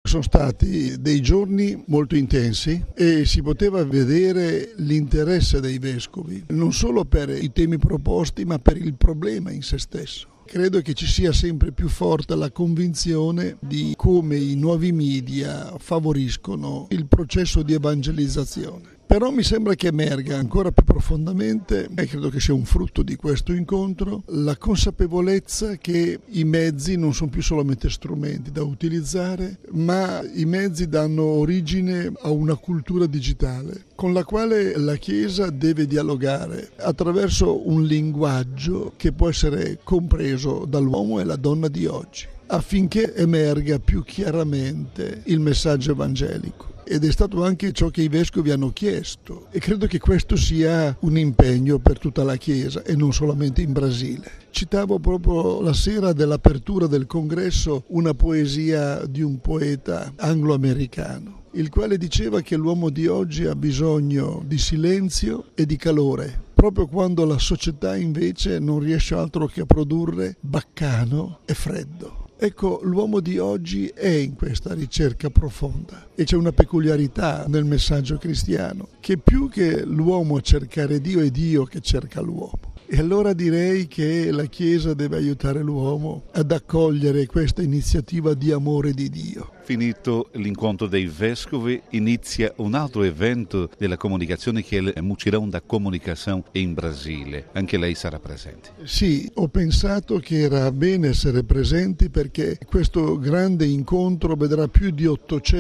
Sono stati dei giorni molto intensi e si poteva vedere l'interesse dei vescovi, non solo per i temi proposti, ma per il problema in se stesso. Credo che ci sia sempre più forte la convinzione di come i nuovi media favoriscono il processo di evangelizzazione. Però mi sembra che emerga ancora più profondamente, e credo che sia un frutto di questo incontro, la consapevolezza che i mezzi non sono più solamente strumenti da utilizzare, ma i mezzi danno origine a una cultura digitale con la quale la Chiesa deve dialogare attraverso un linguaggio che può essere compreso dall'uomo e la donna di oggi, affinché emerga più chiaramente il messaggio evangelico. Ed è stato anche ciò che i vescovi hanno chiesto e credo che questo sia un impegno per tutta la Chiesa e non solamente in Brasile. Citavo proprio la sera dell'apertura del congresso una poesia di un poeta anglo-americano, il quale diceva che l'uomo di oggi ha bisogno di silenzio e di calore, proprio quando la società invece non riesce altro che a produrre baccano e freddo. Ecco, l'uomo di oggi è in questa ricerca profonda e c'è una peculiarità nel messaggio cristiano, che più che l'uomo cercare Dio è Dio che cerca l'uomo. E allora direi che la Chiesa deve aiutare l'uomo ad accogliere questa iniziativa di amore di Dio. Finito l'incontro dei vescovi, inizia un altro evento della comunicazione che è il Mutirão da Comunicação in Brasile. Anche lei sarà presente. Sì, ho pensato che era bene essere presenti perché questo grande incontro vedrà più di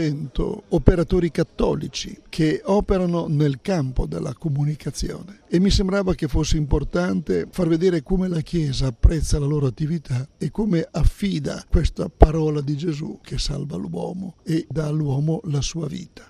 800 operatori cattolici che operano nel campo della comunicazione. E mi sembrava che fosse importante far vedere come la Chiesa apprezza la loro attività e come affida questa parola di Gesù che salva l'uomo e dà all'uomo la sua vita.